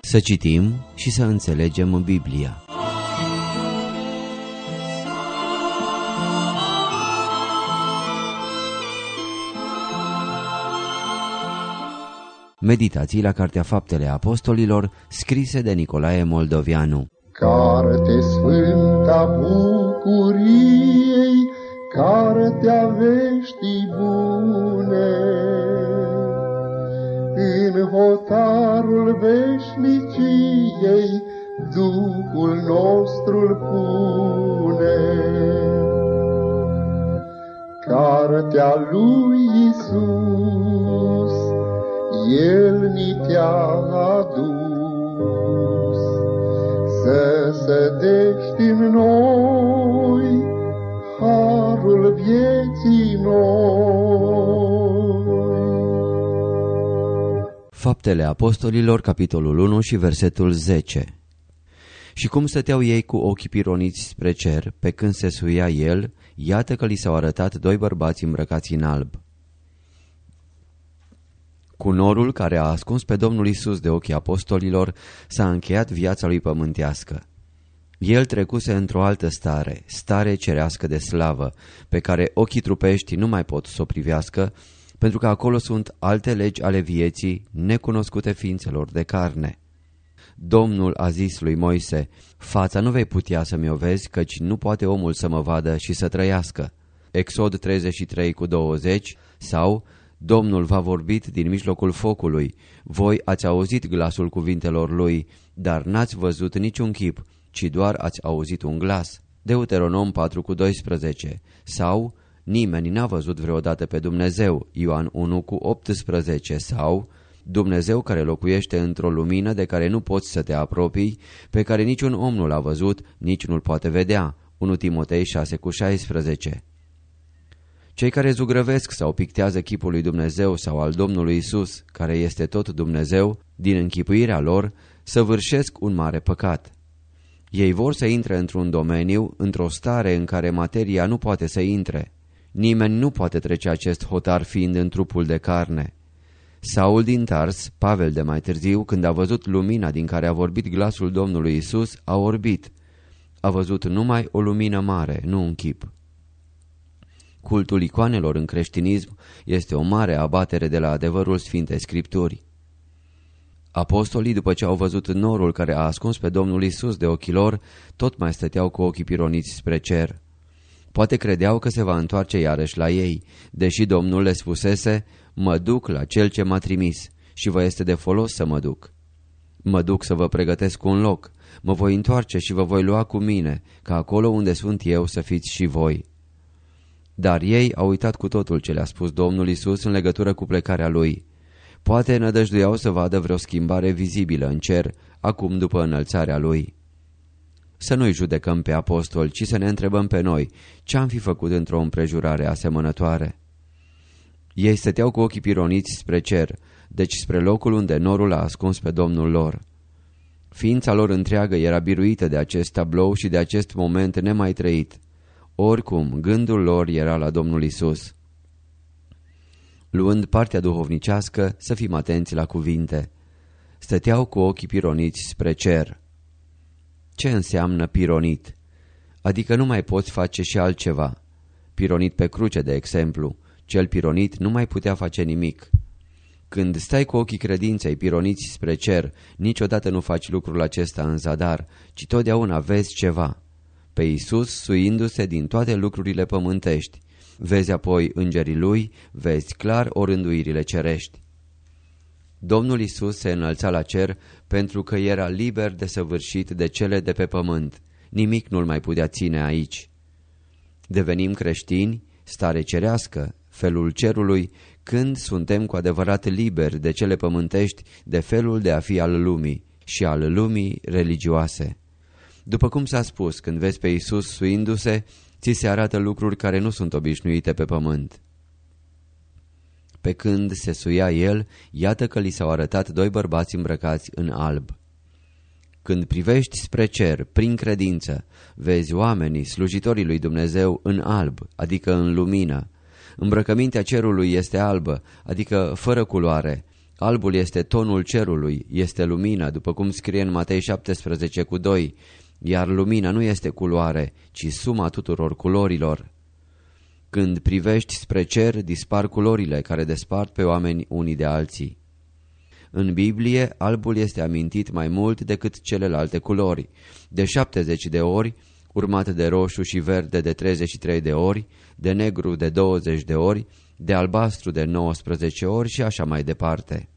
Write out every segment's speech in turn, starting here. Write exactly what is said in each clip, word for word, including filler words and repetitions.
Să citim și să înțelegem Biblia. Meditații la Cartea Faptele Apostolilor, scrise de Nicolae Moldovianu. Carte sfânta bucuriei, cartea veștii bune, în hotarul veșniciei Duhul nostru pune. Cartea lui Iisus, El ni te-a adus, să sădești în noi harul vieții noi. Faptele Apostolilor, capitolul unu și versetul zece. Și cum stăteau ei cu ochii pironiți spre cer, pe când se suia el, iată că li s-au arătat doi bărbați îmbrăcați în alb. Cu norul care a ascuns pe Domnul Iisus de ochii apostolilor, s-a încheiat viața lui pământească. El trecuse într-o altă stare, stare cerească de slavă, pe care ochii trupești nu mai pot să o privească, pentru că acolo sunt alte legi ale vieții, necunoscute ființelor de carne. Domnul a zis lui Moise: fața nu vei putea să-mi o vezi, căci nu poate omul să mă vadă și să trăiască. Exod treizeci și trei cu douăzeci. Sau Domnul v-a vorbit din mijlocul focului, voi ați auzit glasul cuvintelor lui, dar n-ați văzut niciun chip, ci doar ați auzit un glas. Deuteronom patru cu doisprezece. Sau nimeni n-a văzut vreodată pe Dumnezeu, Ioan unu cu optsprezece. Sau Dumnezeu care locuiește într-o lumină de care nu poți să te apropii, pe care niciun om nu l-a văzut, nici nu-l poate vedea, unu Timotei șase cu șaisprezece. Cei care zugrăvesc sau pictează chipul lui Dumnezeu sau al Domnului Isus, care este tot Dumnezeu, din închipuirea lor, săvârșesc un mare păcat. Ei vor să intre într-un domeniu, într-o stare în care materia nu poate să intre. Nimeni nu poate trece acest hotar fiind în trupul de carne. Saul din Tars, Pavel de mai târziu, când a văzut lumina din care a vorbit glasul Domnului Isus, a orbit. A văzut numai o lumină mare, nu un chip. Cultul icoanelor în creștinism este o mare abatere de la adevărul Sfintei Scripturi. Apostolii, după ce au văzut norul care a ascuns pe Domnul Isus de ochii lor, tot mai stăteau cu ochii pironiți spre cer. Poate credeau că se va întoarce iarăși la ei, deși Domnul le spusese: mă duc la Cel ce m-a trimis și vă este de folos să mă duc. Mă duc să vă pregătesc un loc, mă voi întoarce și vă voi lua cu mine, ca acolo unde sunt eu să fiți și voi. Dar ei au uitat cu totul ce le-a spus Domnul Isus în legătură cu plecarea lui. Poate nădăjduiau să vadă vreo schimbare vizibilă în cer, acum după înălțarea lui. Să nu-i judecăm pe apostoli, ci să ne întrebăm pe noi ce-am fi făcut într-o împrejurare asemănătoare. Ei stăteau cu ochii pironiți spre cer, deci spre locul unde norul a ascuns pe Domnul lor. Ființa lor întreagă era biruită de acest tablou și de acest moment nemai trăit. Oricum, gândul lor era la Domnul Isus. Luând partea duhovnicească, să fim atenți la cuvinte. Stăteau cu ochii pironiți spre cer. Ce înseamnă pironit? Adică nu mai poți face și altceva. Pironit pe cruce, de exemplu. Cel pironit nu mai putea face nimic. Când stai cu ochii credinței pironiți spre cer, niciodată nu faci lucrul acesta în zadar, ci totdeauna vezi ceva. Pe Iisus suindu-se din toate lucrurile pământești. Vezi apoi îngerii lui, vezi clar orânduirile cerești. Domnul Iisus se înălța la cer pentru că era liber de săvârșit de cele de pe pământ. Nimic nu-l mai putea ține aici. Devenim creștini, stare cerească, felul cerului, când suntem cu adevărat liberi de cele pământești, de felul de a fi al lumii și al lumii religioase. După cum s-a spus, când vezi pe Iisus suindu-se, ți se arată lucruri care nu sunt obișnuite pe pământ. Pe când se suia el, iată că li s-au arătat doi bărbați îmbrăcați în alb. Când privești spre cer, prin credință, vezi oamenii, slujitorii lui Dumnezeu, în alb, adică în lumină. Îmbrăcămintea cerului este albă, adică fără culoare, Albul este tonul cerului, este lumină, după cum scrie în Matei șaptesprezece cu doi, iar lumina nu este culoare, ci suma tuturor culorilor. Când privești spre cer, dispar culorile care despart pe oameni unii de alții. În Biblie, albul este amintit mai mult decât celelalte culori, de șaptezeci de ori, urmat de roșu și verde de treizeci și trei de ori, de negru de douăzeci de ori, de albastru de nouăsprezece ori și așa mai departe.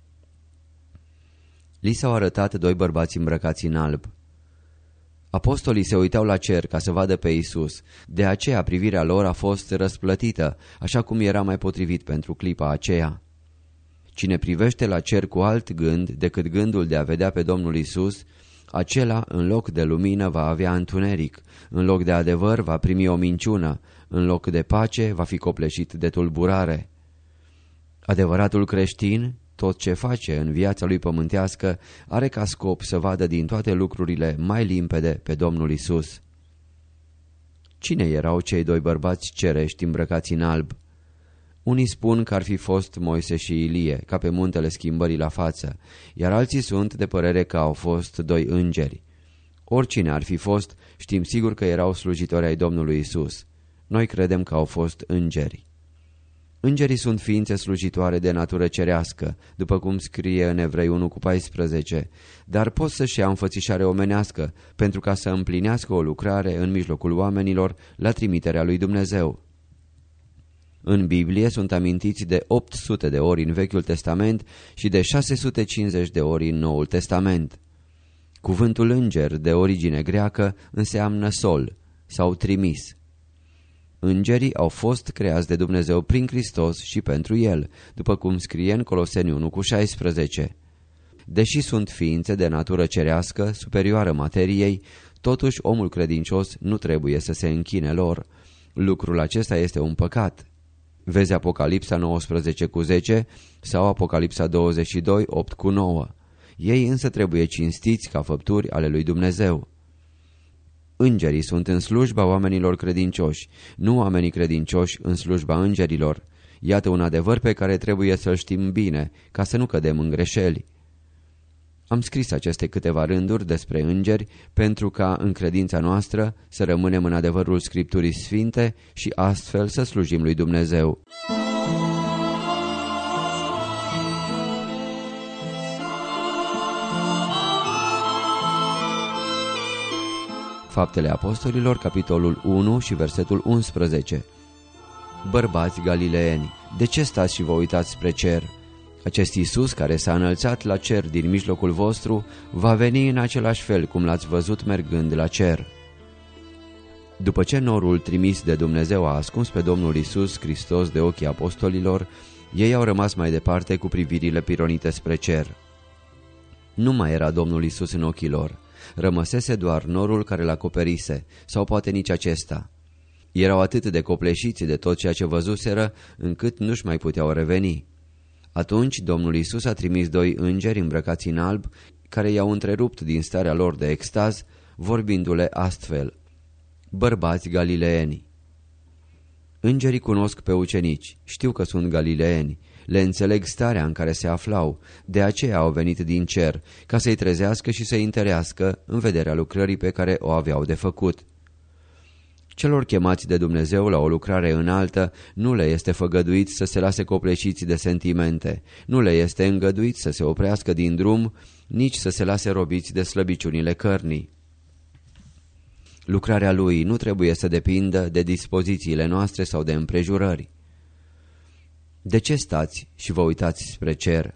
Li s-au arătat doi bărbați îmbrăcați în alb. Apostolii se uitau la cer ca să vadă pe Iisus, de aceea privirea lor a fost răsplătită, așa cum era mai potrivit pentru clipa aceea. Cine privește la cer cu alt gând decât gândul de a vedea pe Domnul Iisus, acela în loc de lumină va avea întuneric, în loc de adevăr va primi o minciună, în loc de pace va fi copleșit de tulburare. Adevăratul creștin, tot ce face în viața lui pământească, are ca scop să vadă din toate lucrurile mai limpede pe Domnul Iisus. Cine erau cei doi bărbați cerești îmbrăcați în alb? Unii spun că ar fi fost Moise și Ilie, ca pe muntele schimbării la față, iar alții sunt de părere că au fost doi îngeri. Oricine ar fi fost, știm sigur că erau slujitori ai Domnului Iisus. Noi credem că au fost îngeri. Îngerii sunt ființe slujitoare de natură cerească, după cum scrie în Evrei unu cu paisprezece, dar pot să-și ia înfățișare omenească, pentru ca să împlinească o lucrare în mijlocul oamenilor la trimiterea lui Dumnezeu. În Biblie sunt amintiți de opt sute de ori în Vechiul Testament și de șase sute cincizeci de ori în Noul Testament. Cuvântul înger, de origine greacă, înseamnă sol sau trimis. Îngerii au fost creați de Dumnezeu prin Hristos și pentru El, după cum scrie în Coloseni unu cu șaisprezece. Deși sunt ființe de natură cerească, superioară materiei, totuși omul credincios nu trebuie să se închine lor. Lucrul acesta este un păcat. Vezi Apocalipsa nouăsprezece cu zece sau Apocalipsa douăzeci și doi, opt cu nouă. Ei însă trebuie cinstiți ca făpturi ale lui Dumnezeu. Îngerii sunt în slujba oamenilor credincioși, nu oamenii credincioși în slujba îngerilor. Iată un adevăr pe care trebuie să-l știm bine, ca să nu cădem în greșeli. Am scris aceste câteva rânduri despre îngeri pentru ca în credința noastră să rămânem în adevărul Scripturii Sfinte și astfel să slujim lui Dumnezeu. Faptele Apostolilor, capitolul unu și versetul unsprezece. Bărbați galileeni, de ce stați și vă uitați spre cer? Acest Iisus care s-a înălțat la cer din mijlocul vostru va veni în același fel cum l-ați văzut mergând la cer. După ce norul trimis de Dumnezeu a ascuns pe Domnul Iisus Hristos de ochii apostolilor, ei au rămas mai departe cu privirile pironite spre cer. Nu mai era Domnul Iisus în ochii lor. Rămăsese doar norul care l-acoperise, sau poate nici acesta. Erau atât de copleșiți de tot ceea ce văzuseră, încât nu-și mai puteau reveni. Atunci Domnul Iisus a trimis doi îngeri îmbrăcați în alb, care i-au întrerupt din starea lor de extaz, vorbindu-le astfel: Bărbați galileeni! Îngerii cunosc pe ucenici, știu că sunt galileeni, le înțeleg starea în care se aflau, de aceea au venit din cer, ca să-i trezească și să-i întărească în vederea lucrării pe care o aveau de făcut. Celor chemați de Dumnezeu la o lucrare înaltă nu le este făgăduit să se lase copleșiți de sentimente, nu le este îngăduit să se oprească din drum, nici să se lase robiți de slăbiciunile cărnii. Lucrarea lui nu trebuie să depindă de dispozițiile noastre sau de împrejurări. De ce stați și vă uitați spre cer?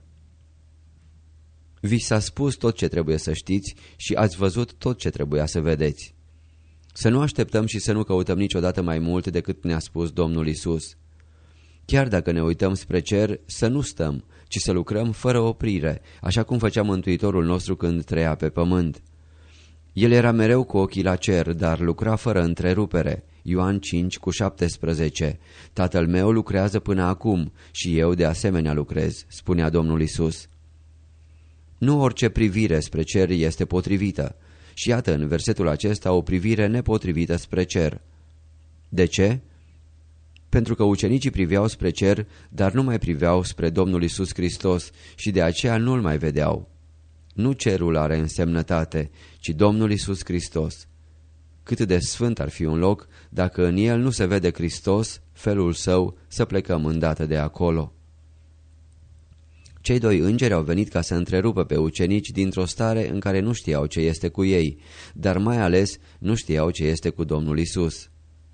Vi s-a spus tot ce trebuie să știți și ați văzut tot ce trebuia să vedeți. Să nu așteptăm și să nu căutăm niciodată mai mult decât ne-a spus Domnul Iisus. Chiar dacă ne uităm spre cer, să nu stăm, ci să lucrăm fără oprire, așa cum făcea Mântuitorul nostru când trăia pe pământ. El era mereu cu ochii la cer, dar lucra fără întrerupere. Ioan cinci cu șaptesprezece. Tatăl meu lucrează până acum și eu de asemenea lucrez, spunea Domnul Iisus. Nu orice privire spre cer este potrivită. Și iată în versetul acesta o privire nepotrivită spre cer. De ce? pentru că ucenicii priveau spre cer, dar nu mai priveau spre Domnul Iisus Hristos și de aceea nu-L mai vedeau. Nu cerul are însemnătate, ci Domnul Iisus Hristos. Cât de sfânt ar fi un loc dacă în el nu se vede Hristos, felul său, să plecăm îndată de acolo. Cei doi îngeri au venit ca să întrerupă pe ucenici dintr-o stare în care nu știau ce este cu ei, dar mai ales nu știau ce este cu Domnul Iisus.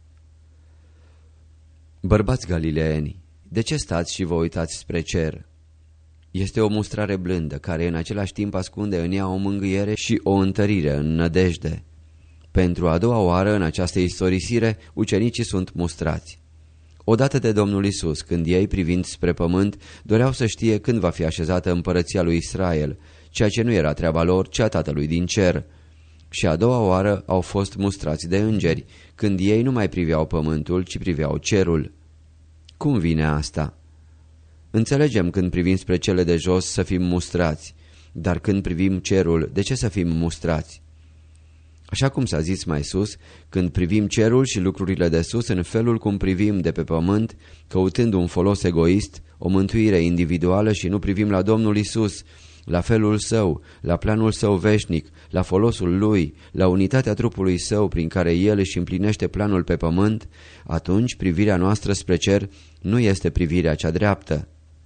Bărbați galileeni, de ce stați și vă uitați spre cer? Este o mustrare blândă, care în același timp ascunde în ea o mângâiere și o întărire în nădejde. Pentru a doua oară în această istorisire, ucenicii sunt mustrați. Odată de Domnul Iisus, când ei, privind spre pământ, doreau să știe când va fi așezată împărăția lui Israel, ceea ce nu era treaba lor, ci a Tatălui din cer. Și a doua oară au fost mustrați de îngeri, când ei nu mai priveau pământul, ci priveau cerul. Cum vine asta? Înțelegem când privim spre cele de jos să fim mustrați, dar când privim cerul, de ce să fim mustrați? Așa cum s-a zis mai sus, când privim cerul și lucrurile de sus în felul cum privim de pe pământ, căutând un folos egoist, o mântuire individuală și nu privim la Domnul Iisus, la felul său, la planul său veșnic, la folosul lui, la unitatea trupului său prin care el își împlinește planul pe pământ, atunci privirea noastră spre cer nu este privirea cea dreaptă.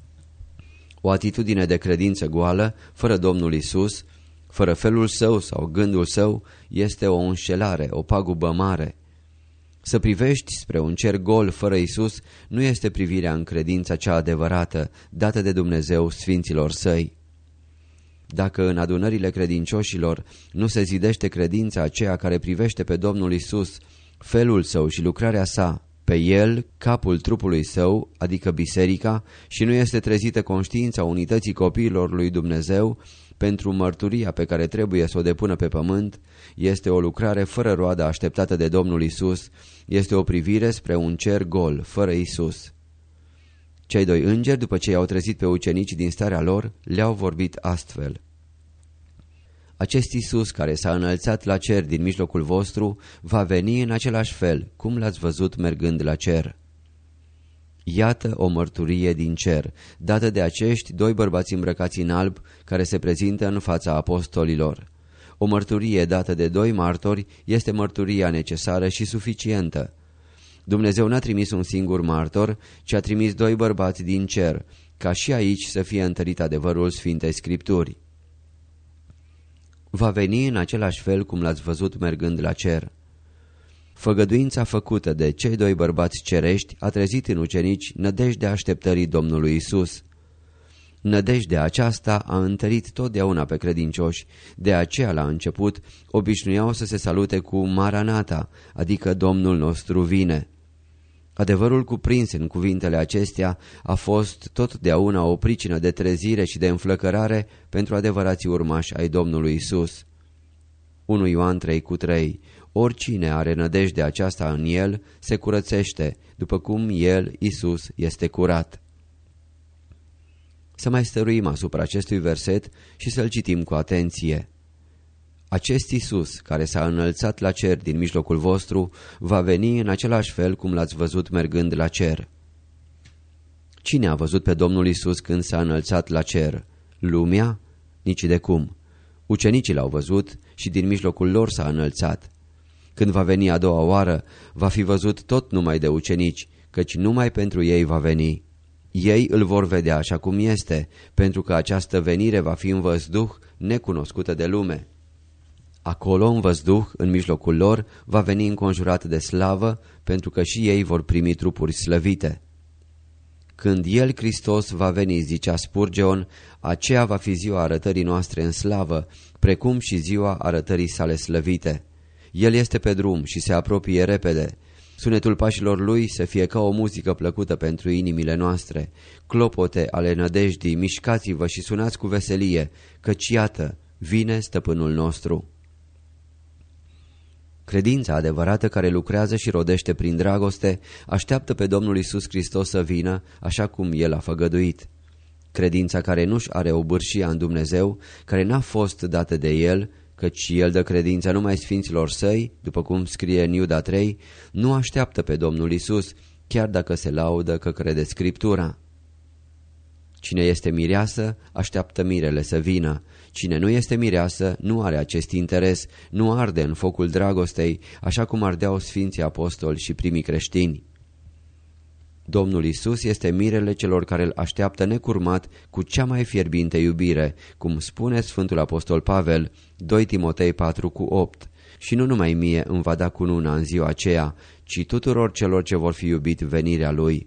O atitudine de credință goală, fără Domnul Iisus, fără felul său sau gândul său, este o înșelare, o pagubă mare. Să privești spre un cer gol fără Iisus nu este privirea în credința cea adevărată, dată de Dumnezeu sfinților săi. Dacă în adunările credincioșilor nu se zidește credința aceea care privește pe Domnul Iisus, felul său și lucrarea sa, pe el, capul trupului său, adică biserica, și nu este trezită conștiința unității copiilor lui Dumnezeu, pentru mărturia pe care trebuie să o depună pe pământ, este o lucrare fără roadă așteptată de Domnul Iisus, este o privire spre un cer gol, fără Iisus. Cei doi îngeri, după ce i-au trezit pe ucenici din starea lor, le-au vorbit astfel: Acest Iisus care s-a înălțat la cer din mijlocul vostru va veni în același fel, cum l-ați văzut mergând la cer. Iată o mărturie din cer, dată de acești doi bărbați îmbrăcați în alb, care se prezintă în fața apostolilor. O mărturie dată de doi martori este mărturia necesară și suficientă. Dumnezeu n-a trimis un singur martor, ci a trimis doi bărbați din cer, ca și aici să fie întărit adevărul Sfintei Scripturi. Va veni în același fel cum l-ați văzut mergând la cer. Făgăduința făcută de cei doi bărbați cerești a trezit în ucenici nădejdea așteptării Domnului Isus. Nădejdea aceasta a întărit totdeauna pe credincioși, de aceea la început obișnuiau să se salute cu Maranata, adică Domnul nostru vine. Adevărul cuprins în cuvintele acestea a fost totdeauna o pricină de trezire și de înflăcărare pentru adevărații urmași ai Domnului Isus. unu Ioan trei cu trei. Oricine are nădejdea aceasta în el se curățește, după cum el, Isus, este curat. Să mai stăruim asupra acestui verset și să-l citim cu atenție. Acest Iisus, care s-a înălțat la cer din mijlocul vostru, va veni în același fel cum l-ați văzut mergând la cer. Cine a văzut pe Domnul Iisus când s-a înălțat la cer? Lumea? Nici de cum. Ucenicii l-au văzut și din mijlocul lor s-a înălțat. Când va veni a doua oară, va fi văzut tot numai de ucenici, căci numai pentru ei va veni. Ei îl vor vedea așa cum este, pentru că această venire va fi în văzduh, necunoscută de lume. Acolo, în văzduh, în mijlocul lor, va veni înconjurat de slavă, pentru că și ei vor primi trupuri slăvite. Când El, Hristos, va veni, zicea Spurgeon, aceea va fi ziua arătării noastre în slavă, precum și ziua arătării sale slăvite. El este pe drum și se apropie repede. Sunetul pașilor lui să fie ca o muzică plăcută pentru inimile noastre. Clopote ale nădejdii, mișcați-vă și sunați cu veselie, căci iată, vine stăpânul nostru. Credința adevărată care lucrează și rodește prin dragoste așteaptă pe Domnul Iisus Hristos să vină așa cum El a făgăduit. Credința care nu-și are obârșia în Dumnezeu, care n-a fost dată de El, căci El dă credința numai sfinților săi, după cum scrie în Iuda trei, nu așteaptă pe Domnul Iisus, chiar dacă se laudă că crede Scriptura. Cine este mireasă, așteaptă mirele să vină. Cine nu este mireasă, nu are acest interes, nu arde în focul dragostei, așa cum ardeau Sfinții Apostoli și primii creștini. Domnul Iisus este mirele celor care îl așteaptă necurmat cu cea mai fierbinte iubire, cum spune Sfântul Apostol Pavel, doi Timotei patru cu opt. Și nu numai mie îmi va da cununa în ziua aceea, ci tuturor celor ce vor fi iubit venirea Lui.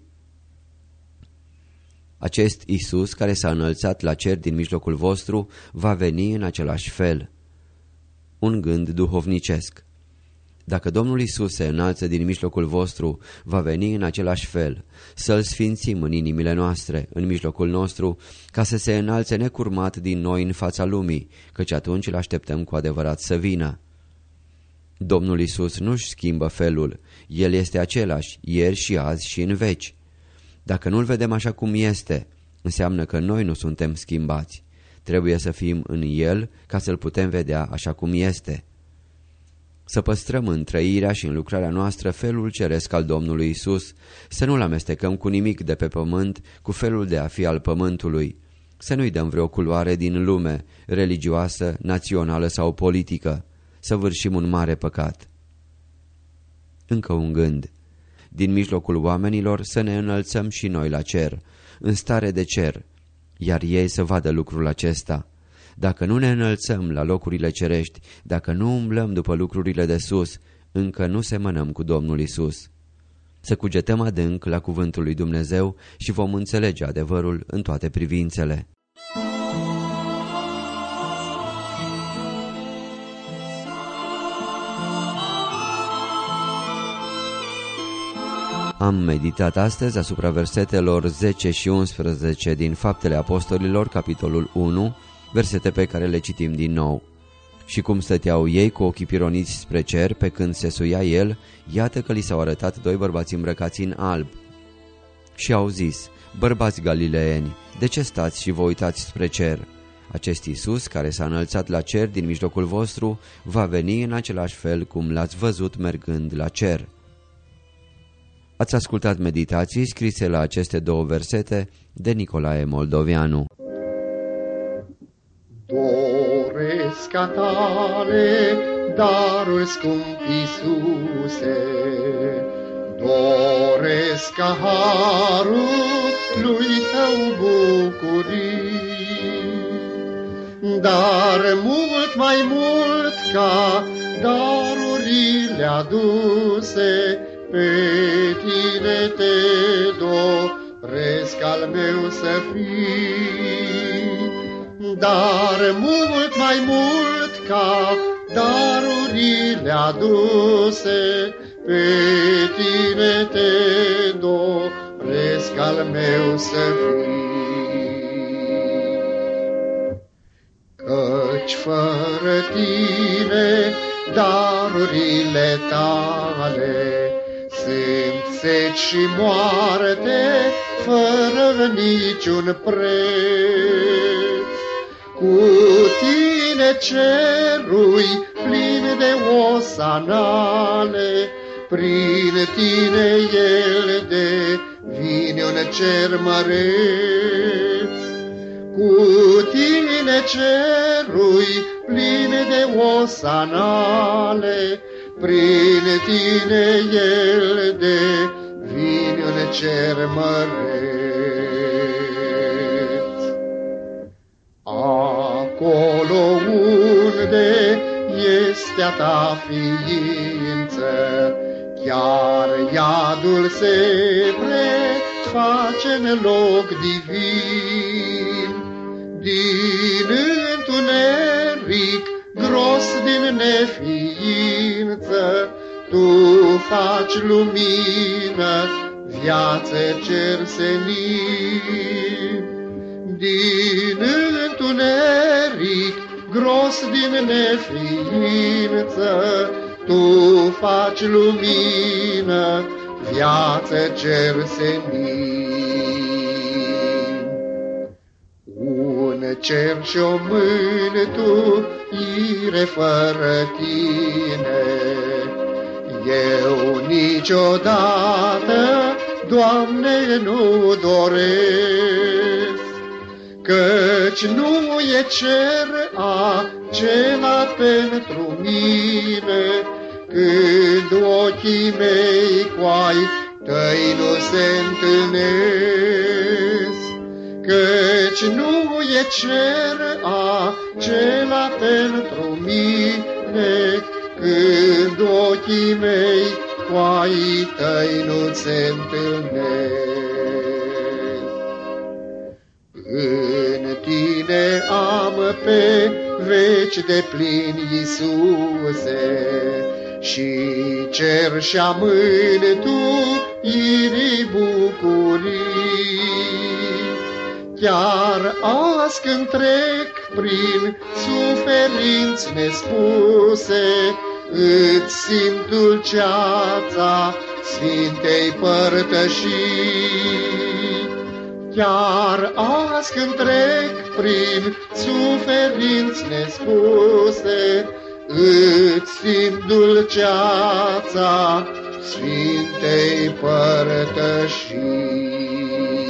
Acest Iisus care s-a înălțat la cer din mijlocul vostru va veni în același fel. Un gând duhovnicesc. Dacă Domnul Iisus se înalță din mijlocul vostru, va veni în același fel, să-L sfințim în inimile noastre, în mijlocul nostru, ca să se înalțe necurmat din noi în fața lumii, căci atunci îl așteptăm cu adevărat să vină. Domnul Iisus nu-și schimbă felul, El este același, ieri și azi și în veci. Dacă nu-L vedem așa cum este, înseamnă că noi nu suntem schimbați. Trebuie să fim în El ca să-L putem vedea așa cum este. Să păstrăm în trăirea și în lucrarea noastră felul ceresc al Domnului Iisus, să nu-L amestecăm cu nimic de pe pământ, cu felul de a fi al pământului, să nu-i dăm vreo culoare din lume, religioasă, națională sau politică, să vârșim un mare păcat. Încă un gând. Din mijlocul oamenilor să ne înălțăm și noi la cer, în stare de cer, iar ei să vadă lucrul acesta. Dacă nu ne înălțăm la locurile cerești, dacă nu umblăm după lucrurile de sus, încă nu semănăm cu Domnul Iisus. Să cugetăm adânc la cuvântul lui Dumnezeu și vom înțelege adevărul în toate privințele. Am meditat astăzi asupra versetelor zece și unsprezece din Faptele Apostolilor, capitolul unu, versete pe care le citim din nou. Și cum stăteau ei cu ochii pironiți spre cer, pe când se suia el, iată că li s-au arătat doi bărbați îmbrăcați în alb. Și au zis: bărbați galileeni, de ce stați și vă uitați spre cer? Acest Iisus, care s-a înălțat la cer din mijlocul vostru, va veni în același fel cum l-ați văzut mergând la cer. Ați ascultat meditații scrise la aceste două versete de Nicolae Moldovianu. Doresc a tale darul scump, Iisuse, doresc ca harul lui tău bucurii, dar mult mai mult ca darurile aduse, pe tine te doresc al meu să fii, dar mult mai mult ca darurile aduse, pe tine te doresc al meu să fii. Căci fără tine darurile tale sunt seci și moarte, fără niciun preț. Cu tine cerui plin de osanale, prin tine el devine un cer măreț. Cu tine cerui plin de osanale, prin tine el devine un cer măreț. Acolo unde este a ta ființă, chiar iadul se preface în loc divin. Din întuneric gros, din neființă, tu faci lumină, viață cer senin. Din întuneric gros, din neființă, tu faci lumină, viață cer senin. Un cer și o mântuire fără tine, eu niciodată Doamne, nu doresc, căci nu e cer acela pentru mine, când ochii mei cu ai tăi nu se întâlnesc. Căci nu e cer acela pentru mine, când ochii mei cu ai tăi nu se întâlnesc. În tine am pe veci de plin, Iisuse, și cer și-a mântuirii bucurii. Chiar azi când trec prin suferinți nespuse, îți simt dulceața Sfintei Părtășii. Chiar azi când trec prin suferinți nespuse, îți simt dulceața Sfintei Părtășii.